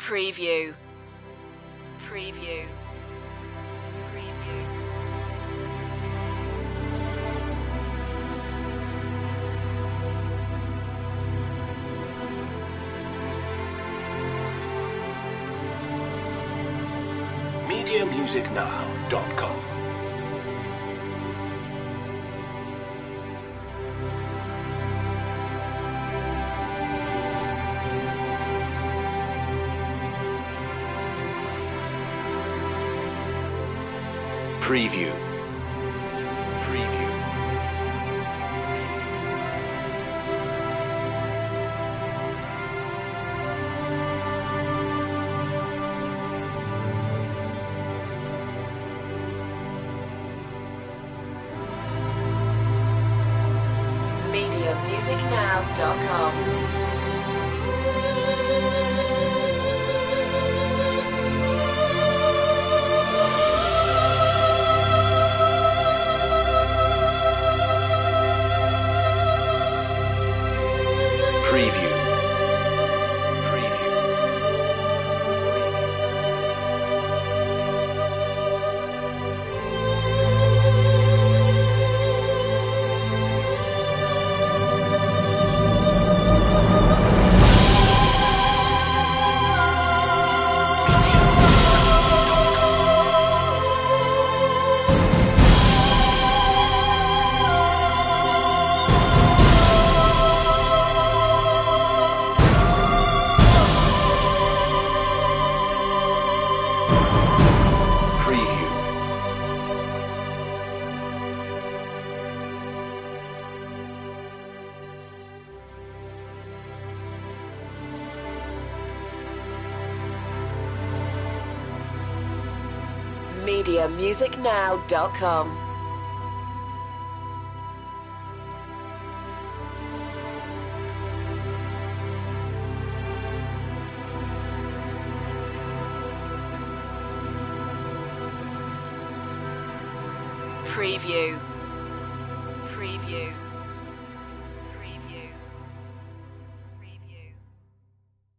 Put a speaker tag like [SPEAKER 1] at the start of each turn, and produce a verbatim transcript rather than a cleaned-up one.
[SPEAKER 1] Preview. Preview. Preview.
[SPEAKER 2] media music now dot com.
[SPEAKER 3] Preview. Preview.
[SPEAKER 1] media music now dot com.
[SPEAKER 3] Preview. Preview. Preview.
[SPEAKER 1] media music now dot com. Preview. Preview.